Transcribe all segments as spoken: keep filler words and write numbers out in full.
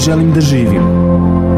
želim da živim.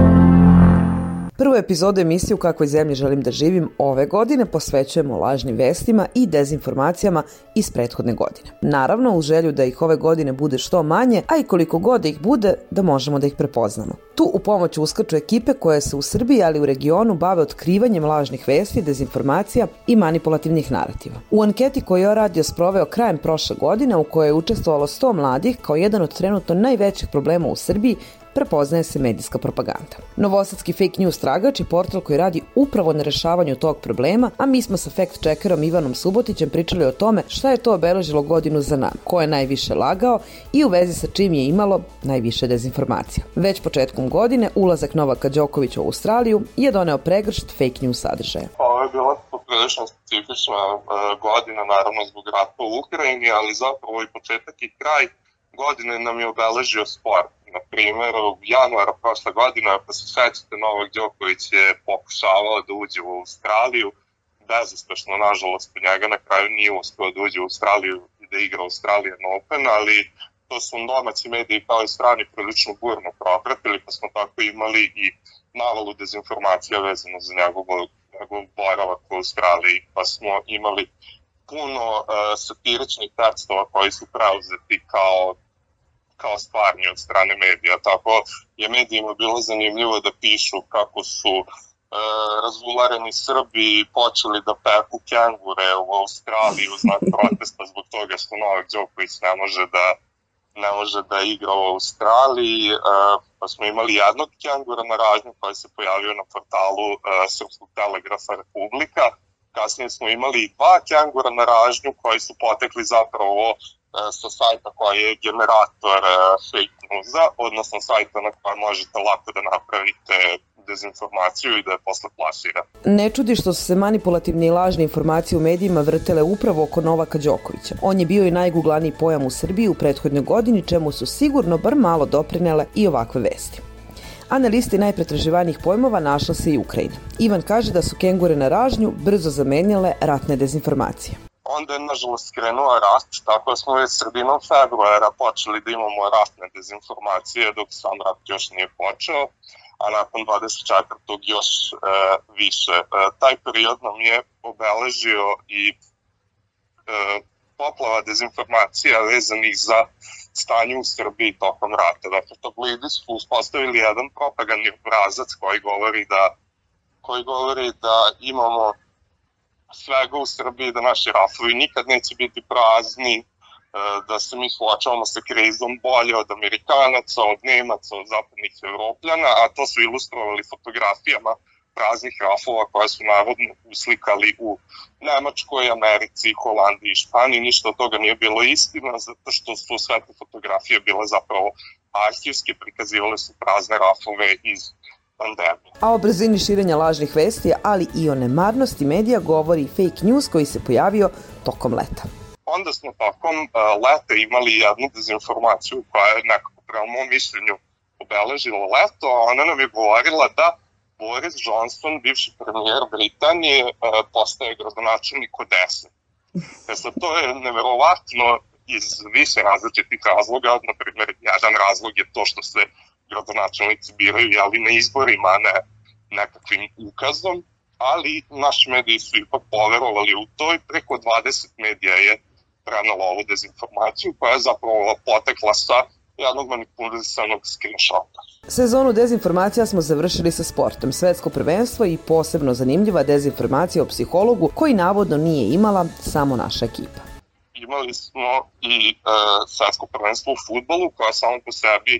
Prvu epizodu emisije U kakvoj zemlji želim da živim ove godine posvećujemo lažnim vestima i dezinformacijama iz prethodne godine. Naravno, u želju da ih ove godine bude što manje, a i koliko god da ih bude, da možemo da ih prepoznamo. Tu u pomoć uskaču ekipe koje se u Srbiji, ali i u regionu bave otkrivanjem lažnih vesti, dezinformacija i manipulativnih narativa. U anketi koju je Radio sproveo krajem prošle godine, u kojoj je učestvovalo sto mladih, kao jedan od trenutno najvećih problema u Srbiji, prepoznaje se medijska propaganda. Novosadski fake news tragač je portal koji radi upravo na rešavanju tog problema, a mi smo sa fact-checkerom Ivanom Subotićem pričali o tome šta je to obeležilo godinu za nama, ko je najviše lagao i u vezi sa čim je imalo najviše dezinformacija. Već početkom godine ulazak Novaka Đokovića u Australiju je doneo pregršt fake news sadržaja. Ovo je bila poprilično specifična godina, naravno zbog rata u Ukrajini, ali zapravo i početak i kraj godine nam je obeležio sport. Na primjer, u januara prošle godine, ako se sećate, Novak Đoković je pokušavao da uđe u Australiju. Bezuspešno, nažalost, po njega na kraju nije uspeo da uđe u Australiju i da igra Australian Open, ali to su domaći mediji kao i strani prilično burno propratili, pa smo tako imali i navalu dezinformacija vezano za njegov, njegov boravak u Australiji, pa smo imali puno uh, satiričnih tekstova koji su preuzeti kao kao stvarni od strane medija. Tako je medijima bilo zanimljivo da pišu kako su e, razulareni Srbi počeli da peku kengure u Australiji u znak protesta zbog toga što Novak Đoković ne može da, ne može da igra u Australiji. E, pa smo imali jednog kengura na ražnju koji se pojavio na portalu e, Srpskog telegrafa Republika. Kasnije smo imali dva kengura na ražnju koji su potekli zapravo sa sajta koji je generator fake newsa, odnosno sajta na kojem možete lako da napravite dezinformaciju i da je posle plasirate. Ne čudi što su se manipulativne i lažne informacije u medijima vrtele upravo oko Novaka Đokovića. On je bio i najguglaniji pojam u Srbiji u prethodnoj godini, čemu su sigurno bar malo doprinele i ovakve vesti. A na listi najpretraživanijih pojmova našla se i Ukrajina. Ivan kaže da su kengure na ražnju brzo zamenjale ratne dezinformacije. Onda je nažalost krenuo rat, tako smo već sredinom februara počeli da imamo ratne dezinformacije dok sam rat još nije počeo, a nakon dvadeset četvrtog još e, više. E, taj period nam je obeležio i e, poplava dezinformacija vezanih za stanje u Srbiji tokom rata. Dakle, tabloidi su uspostavili jedan propagandni obrazac koji govori da, koji govori da imamo svega u Srbiji, da naši rafovi nikad neće biti prazni, da se mi suočavamo sa krizom bolje od Amerikanaca, od Nemaca, od zapadnih Evropljana, a to su ilustrovali fotografijama praznih rafova koje su navodno uslikali u Nemačkoj, Americi, Holandiji i Španiji. Ništa od toga nije bilo istina, zato što su sve te fotografije bile zapravo arhivske, prikazivale su prazne rafove iz pandemije. A o brzini širenja lažnih vesti, ali i o nemarnosti medija govori i fake news koji se pojavio tokom leta. Onda smo tokom uh, leta imali jednu dezinformaciju koja je nekako prema mom mišljenju obeležila leto, a ona nam je govorila da Boris Johnson, bivši premijer Britanije, uh, postaje gradonačelnik Odese. E sad, to je neverovatno iz više različitih razloga. Na primjer, jedan razlog je to što se gradonačelnici biraju, ali na izborima, ne nekakvim ukazom, ali naši mediji su ipak poverovali u to i preko dvadeset medija je prenalo ovu dezinformaciju koja je zapravo potekla sa jednog manipulisanog screenshota. Sezonu dezinformacija smo završili sa sportom, svetsko prvenstvo i posebno zanimljiva dezinformacija o psihologu koji navodno nije imala samo naša ekipa. Imali smo i e, svetsko prvenstvo u fudbalu koja samo po sebi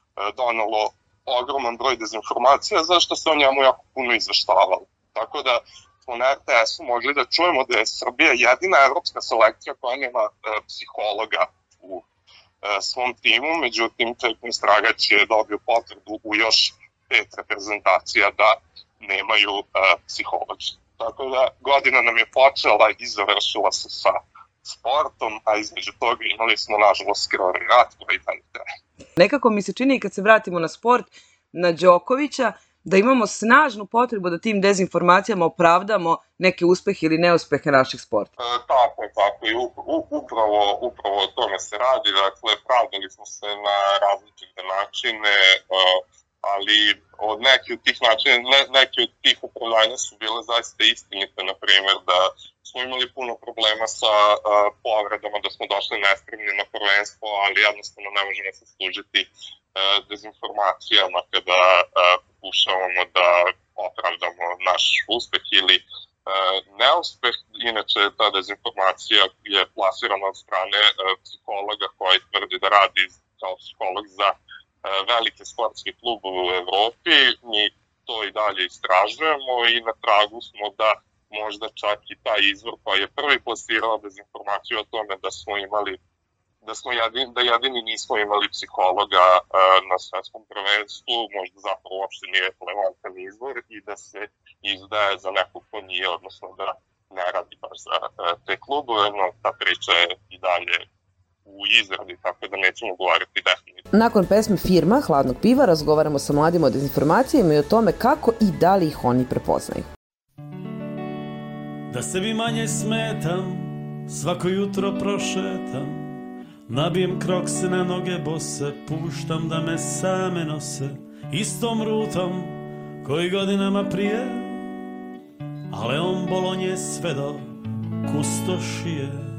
donalo ogroman broj dezinformacija, zašto se o njemu jako puno izveštavalo. Tako da smo na er te esu mogli da čujemo da je Srbija jedina evropska selekcija koja nema e, psihologa u e, svom timu, međutim, Čepin Stragač je dobio potvrdu u još pet reprezentacija da nemaju e, psihologa. Tako da godina nam je počela i završila se sa sportom, a između toga imali smo nažalost krvavi rat koji dalje traje. Nekako mi se čini kad se vratimo na sport, na Đokovića, da imamo snažnu potrebu da tim dezinformacijama opravdamo neke uspehe ili neuspehe naših sporta. E, tako je, tako i upravo, upravo o tome se radi, dakle, pravdali smo se na različite načine, ali od neke od tih načina, ne, neke od tih opravdanja su bile zaista istinite, na primjer da smo imali puno problema sa uh, povredama, da smo došli nespremni na prvenstvo, ali jednostavno ne možemo se služiti uh, dezinformacijama kada uh, pokušavamo da opravdamo naš uspeh ili uh, neuspeh. Inače, ta dezinformacija je plasirana od strane uh, psihologa koji tvrdi da radi kao psiholog za velike sportske klubove u Evropi. Mi to i dalje istražujemo i na tragu smo da možda čak i taj izvor koji je prvi plasirao dezinformaciju o tome da smo imali da smo jedini, da jedini nismo imali psihologa uh, na svetskom prvenstvu, možda zapravo uopšte nije relevantan izvor i da se izdaje za nekog ko nije, odnosno da ne radi baš za uh, te klubove, no ta priča je i dalje u izradi, tako da nećemo govoriti definitivno. Nakon pesme Firma Hladnog piva razgovaramo sa mladima o dezinformacijama i o tome kako i da li ih oni prepoznaju. Da sebi manje smetam, svako jutro prošetam, nabijem krokse na noge bose, puštam da me same nose, istom rutom koji godinama prije, ale on Bolonje sve do kustošije.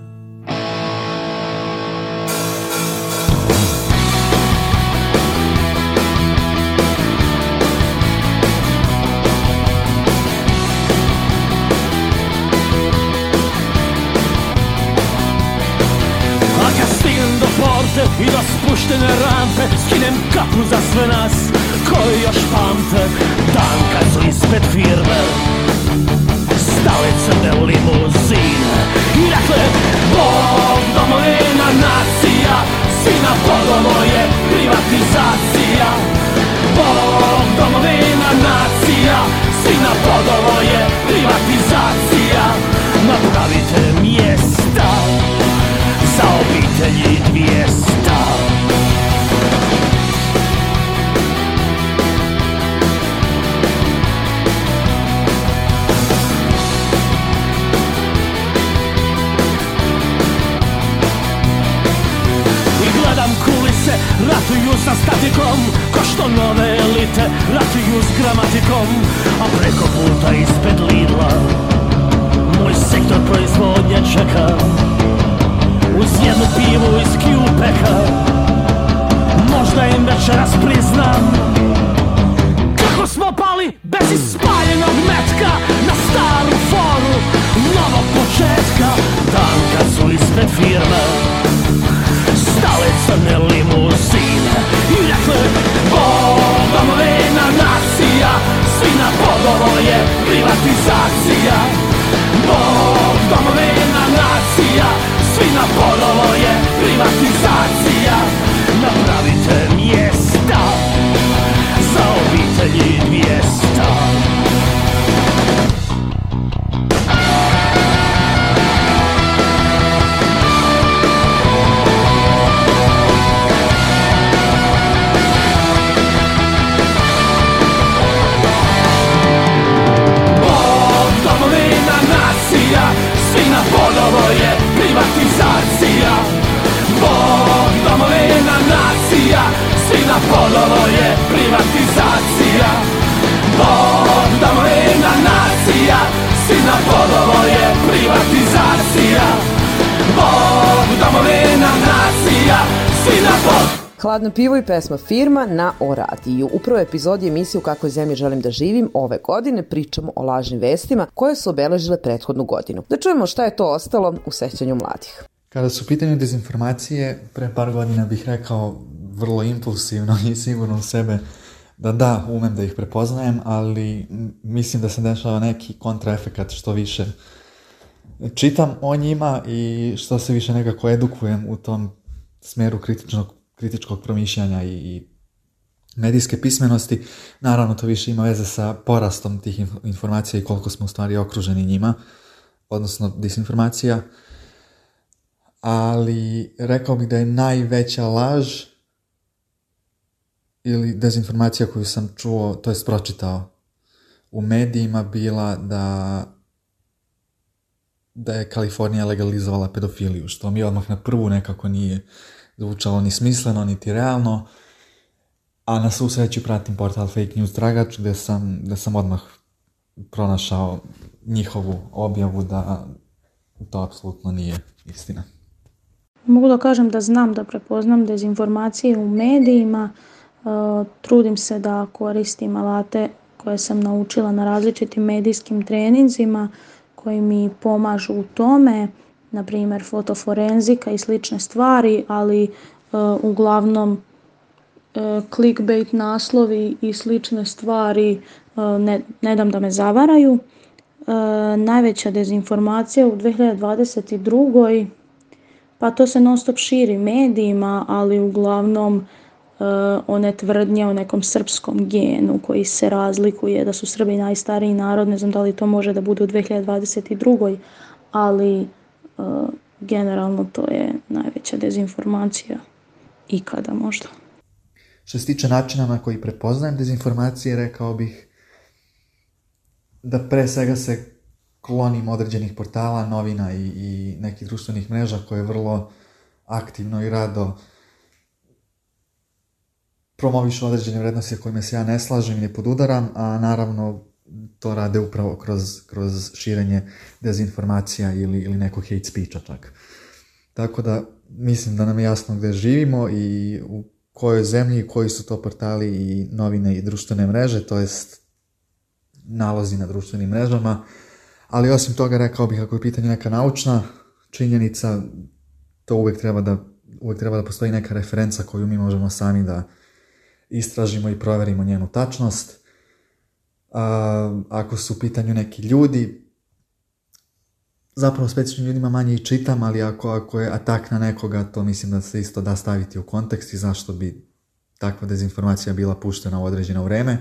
I do spuštene rampe skinem kapu za sve nas koji još pamte dan kad su ispred firme stale crne limuzine i rekle Bog, domovina, nacija, svina podovo je privatizacija. Bog, domovina, nacija, svina podovo je privatizacija. Napravite mjesta za obitelji dvijesta. I gledam kulise, ratuju sa statikom, ko što nove elite ratuju s gramatikom, a preko puta ispred Lidla moj sektor proizvodnje čeka uz jednu pivu iz Q-peka. Možda im večeras priznam kako smo pali bez ispaljenog metka na staru foru novog početka. Dan kad su ispred firme stale crne limuzine i rekle Bog, domovina, nacija, svina podovo je privatizacija. Bog, domovina, nacija, svina podovo je privatizacija. Napravite mjesta za obitelji dvijesta. Bog, domovina, nacija, svina podovo je privatizacija. Bog, domovina, nacija, svina podovo je privatizacija. Bog, domovina, nacija, svina podovo je privatizacija. Bog, domovina, nacija, svina podovo. Hladno pivo i pesma Firma na O radiju. U prvoj epizodi emisije U kakvoj zemlji želim da živim ove godine pričamo o lažnim vestima koje su obeležile prethodnu godinu. Da čujemo šta je to ostalo u sećanju mladih. Kada su pitanje dezinformacije, pre par godina bih rekao vrlo impulsivno i sigurno u sebe da da, umem da ih prepoznajem, ali mislim da se dešava neki kontraefekat što više čitam o njima i što se više nekako edukujem u tom smeru kritičnog, kritičkog promišljanja i, i medijske pismenosti. Naravno, to više ima veze sa porastom tih informacija i koliko smo u stvari okruženi njima, odnosno disinformacija. Ali rekao bih da je najveća laž ili dezinformacija koju sam čuo, to jest pročitao u medijima, bila da da je Kalifornija legalizovala pedofiliju, što mi odmah na prvu nekako nije zvučalo ni smisleno, niti realno, a na svu sreću pratim portal Fake News Tragač, gde sam, gde sam odmah pronašao njihovu objavu da to apsolutno nije istina. Mogu da kažem da znam da prepoznam dezinformacije u medijima, uh, trudim se da koristim alate koje sam naučila na različitim medijskim treninzima koji mi pomažu u tome, na primjer fotoforenzika i slične stvari, ali uh, uglavnom uh, clickbait naslovi i slične stvari uh, ne, ne dam da me zavaraju. Uh, najveća dezinformacija u dve hiljade dvadeset drugoj pa to se non stop širi medijima, ali uglavnom uh, one tvrdnje o nekom srpskom genu koji se razlikuje, da su Srbi najstariji narod, ne znam da li to može da bude u dve hiljade dvadeset drugoj, ali uh, generalno to je najveća dezinformacija ikada možda. Što se tiče načina na koji prepoznajem dezinformacije, rekao bih da pre svega se klonim određenih portala, novina i, i nekih društvenih mreža koje vrlo aktivno i rado promovišu određene vrednosti kojima se ja ne slažem i ne podudaram, a naravno to rade upravo kroz, kroz širenje dezinformacija ili, ili nekog hate speecha čak. Tako da mislim da nam je jasno gde živimo i u kojoj zemlji, koji su to portali i novine i društvene mreže, to jest nalozi na društvenim mrežama. Ali osim toga rekao bih, ako je pitanje neka naučna činjenica, to uvek treba da, uvek treba da postoji neka referenca koju mi možemo sami da istražimo i proverimo njenu tačnost. A, ako su u pitanju neki ljudi, zapravo specifičnim ljudima manje i čitam, ali ako, ako je atak na nekoga, to mislim da se isto da staviti u kontekst i zašto bi takva dezinformacija bila puštena u određeno vreme.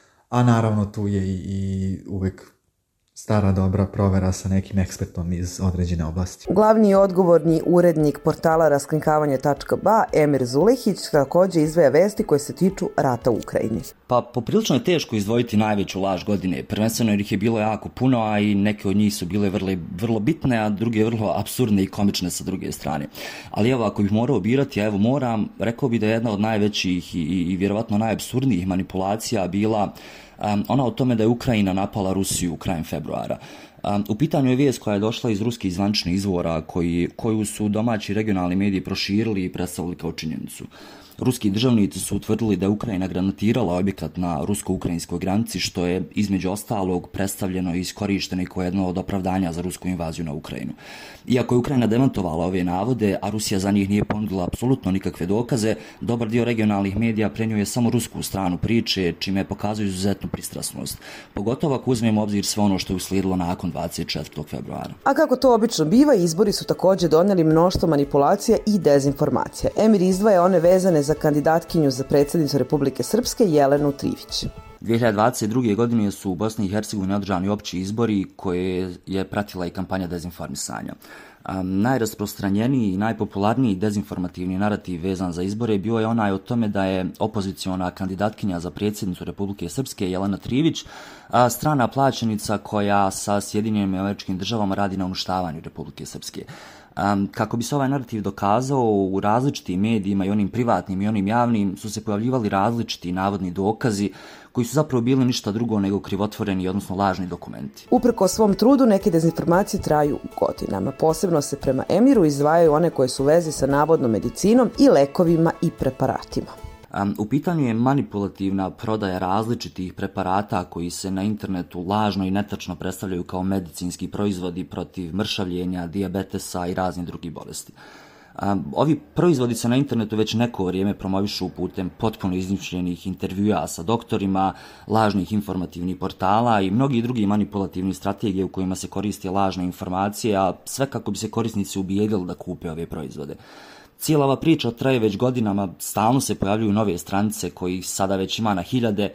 A naravno tu je i, i uvek stara dobra provera sa nekim ekspertom iz određene oblasti. Glavni odgovorni urednik portala raskrinkavanje tačka ba Emir Zulehić takođe izdvaja vesti koje se tiču rata u Ukrajini. Pa poprilično je teško izdvojiti najveću laž godine, prvenstveno jer ih je bilo jako puno, a i neke od njih su bile vrlo, vrlo bitne, a druge vrlo apsurdne i komične sa druge strane. Ali evo, ako bih morao birati, a evo moram, rekao bih da je jedna od najvećih i, i, i vjerovatno najapsurdnijih manipulacija bila Um, ona o tome da je Ukrajina napala Rusiju krajem februara. Um, u pitanju je vijest koja je došla iz ruskih zvaničnih izvora koji, koju su domaći regionalni mediji proširili i predstavili kao činjenicu. Ruski državnici su utvrdili da je Ukrajina granatirala objekat na rusko-ukrajinskoj granici, što je između ostalog predstavljeno i iskorišteno kao jedno od opravdanja za rusku invaziju na Ukrajinu. Iako je Ukrajina demantovala ove navode, a Rusija za njih nije ponudila apsolutno nikakve dokaze, dobar dio regionalnih medija prenio samo rusku stranu priče, čime pokazuju izuzetnu pristrasnost. Pogotovo ako uzmemo obzir sve ono što je uslijedilo nakon dvadeset četvrtog februara. A kako to obično biva, izbori su takođe doneli mnoštvo manipulacija i dezinformacija. Emir izdvaja one vezane za kandidatkinju za predsjednicu Republike Srpske Jelenu Trivić. dve hiljade dvadeset druge. godine su u Bosni i Hercegovini održani opći izbori koje je pratila i kampanja dezinformisanja. Um, najrasprostranjeniji i najpopularniji dezinformativni narativ vezan za izbore bio je onaj o tome da je opoziciona kandidatkinja za predsjednicu Republike Srpske Jelena Trivić a, strana plaćenica koja sa Sjedinjenim Američkim Državama radi na uništavanju Republike Srpske. Um, kako bi se ovaj narativ dokazao, u različitim medijima i onim privatnim i onim javnim su se pojavljivali različiti navodni dokazi koji su zapravo bili ništa drugo nego krivotvoreni, odnosno lažni dokumenti. Uprko svom trudu, neke dezinformacije traju godinama. Posebno se prema Emiru izdvajaju one koje su u vezi sa navodnom medicinom i lekovima i preparatima. Um, u pitanju je manipulativna prodaja različitih preparata koji se na internetu lažno i netačno predstavljaju kao medicinski proizvodi protiv mršavljenja, dijabetesa i raznih drugih bolesti. Um, ovi proizvodi se na internetu već neko vrijeme promovišu putem potpuno izmišljenih intervjua sa doktorima, lažnih informativnih portala i mnogi drugi manipulativni strategije u kojima se koriste lažne informacije, a sve kako bi se korisnici ubijedili da kupe ove proizvode. Cijela ova priča traje već godinama, stalno se pojavljuju nove stranice kojih sada već ima na hiljade,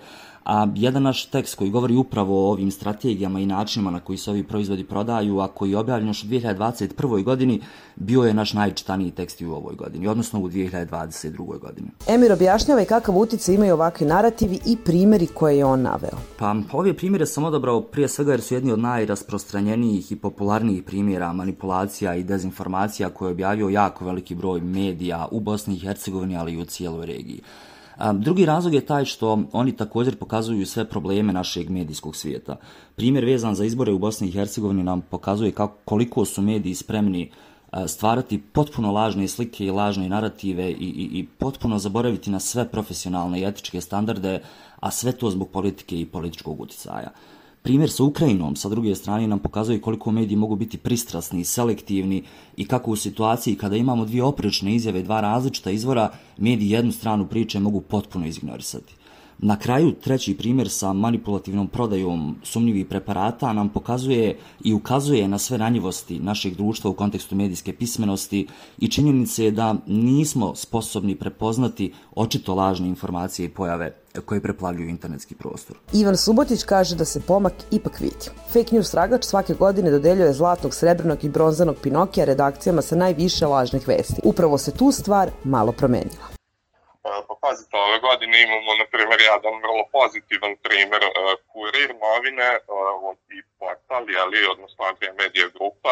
A jedan naš tekst koji govori upravo o ovim strategijama i načinima na koji se ovi proizvodi prodaju, a koji je objavljen još u dvije hiljade dvadeset prvoj godini, bio je naš najčitaniji tekst i u ovoj godini, odnosno u dvije hiljade dvadeset drugoj godini. Emir objašnjava i kakav utjecaj imaju ovakvi narativi i primjeri koje je on naveo. Pa ove primjere sam odabrao prije svega jer su jedni od najrasprostranjenijih i popularnijih primjera manipulacija i dezinformacija koje je objavio jako veliki broj medija u Bosni i Hercegovini, ali i u cijeloj regiji. Drugi razlog je taj što oni također pokazuju sve probleme našeg medijskog svijeta. Primjer vezan za izbore u Bosni i Hercegovini nam pokazuje kako, koliko su mediji spremni stvarati potpuno lažne slike i lažne narative i, i, i potpuno zaboraviti na sve profesionalne i etičke standarde, a sve to zbog politike i političkog utjecaja. Primjer sa Ukrajinom, sa druge strane, nam pokazuje koliko mediji mogu biti pristrasni, selektivni i kako u situaciji kada imamo dvije oprečne izjave, dva različita izvora, mediji jednu stranu priče mogu potpuno izignorisati. Na kraju, treći primjer sa manipulativnom prodajom sumnjivih preparata nam pokazuje i ukazuje na sve ranjivosti našeg društva u kontekstu medijske pismenosti i činjenice je da nismo sposobni prepoznati očito lažne informacije i pojave koje preplavljuju internetski prostor. Ivan Subotić kaže da se pomak ipak vidi. Fake news tragač svake godine dodeljuje zlatnog, srebrnog i bronzanog Pinokija redakcijama sa najviše lažnih vesti. Upravo se tu stvar malo promenila. Pa pazite, ove godine imamo, na primjer, jedan vrlo pozitivan primjer. Kurir, novine i portal, ali, odnosno Adria Media Grupa,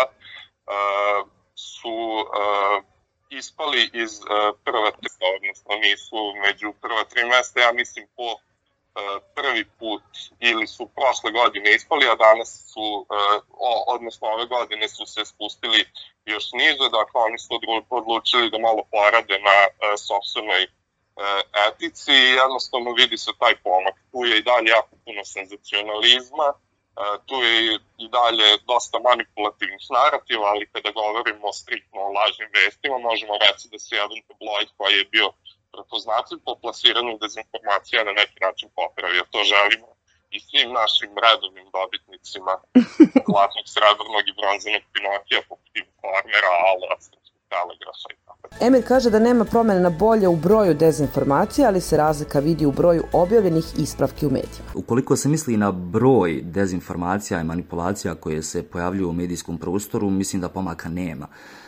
su ispali iz prva tri, odnosno nisu među prva tri mjesta, ja mislim po prvi put, ili su prošle godine ispali, a danas su, odnosno ove godine su se spustili još niže, dakle oni su odlučili da malo porade na sopstvenoj etici i jednostavno vidi se taj pomak. Tu je i dalje jako puno senzacionalizma, tu je i dalje dosta manipulativnih narativa, ali kada govorimo striktno o lažnim vestima, možemo reći da se jedan tabloid koji je bio prepoznatljiv po plasiranju dezinformacija na neki način popravio. To želimo i svim našim redovnim dobitnicima zlatnog, srebrnog i bronzanog Pinokija, poput Informera, Ala, Telegrafa i tako. Emir kaže da nema promjene na bolje u broju dezinformacija, ali se razlika vidi u broju objavljenih ispravki u medijima. Ukoliko se misli na broj dezinformacija i manipulacija koje se pojavljuju u medijskom prostoru, mislim da pomaka nema.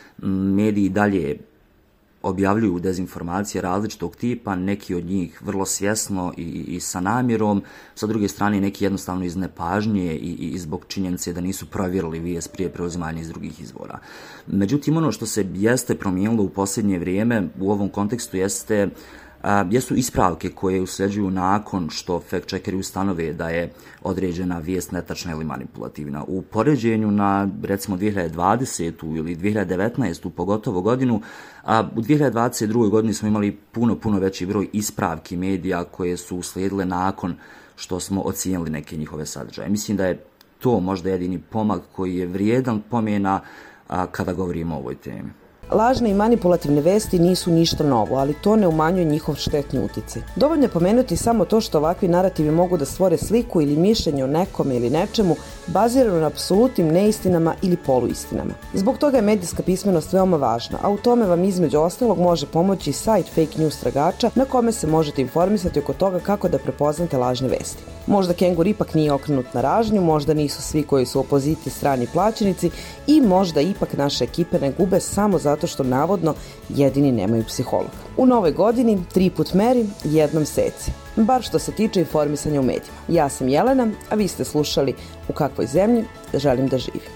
Mediji dalje objavljuju dezinformacije različitog tipa, neki od njih vrlo svjesno i, i sa namjerom, sa druge strane neki jednostavno iz nepažnje i, i zbog činjenice da nisu provjerili vijest prije preuzimanja iz drugih izvora. Međutim, ono što se jeste promijenilo u posljednje vrijeme u ovom kontekstu jeste a, jesu ispravke koje uslijeđuju nakon što fact-checkeri ustanove da je određena vijest netačna ili manipulativna. U poređenju na, recimo, dvije hiljade dvadesetu ili dvije hiljade devetnaestu pogotovo godinu, a u dvije hiljade dvadeset drugoj godini smo imali puno, puno veći broj ispravki medija koje su uslijedile nakon što smo ocijenili neke njihove sadržaje. Mislim da je to možda jedini pomak koji je vrijedan pomjena a, kada govorimo o ovoj temi. Lažne i manipulativne vesti nisu ništa novo, ali to ne umanjuje njihov štetni utjecaj. Dovoljno je pomenuti samo to što ovakvi narativi mogu da stvore sliku ili mišljenje o nekome ili nečemu bazirano na apsolutnim neistinama ili poluistinama. Zbog toga je medijska pismenost veoma važna, a u tome vam između ostalog može pomoći sajt Fake News tragača na kome se možete informisati oko toga kako da prepoznate lažne vesti. Možda kengur ipak nije okrenut na ražnju, možda nisu svi koji su u opoziciji strani plaćenici i možda ipak naše ekipe ne gube samo zato što navodno jedini nemaju psihologa. U novoj godini tri put meri, jednom seci. Bar što se tiče informisanja u medijima. Ja sam Jelena, a vi ste slušali U kakvoj zemlji želim da živim.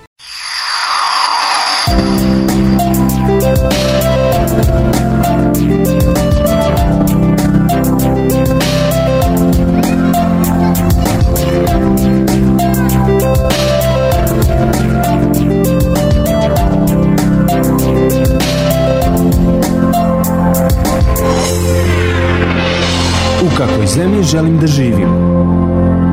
U kakvoj zemlji želim da živim.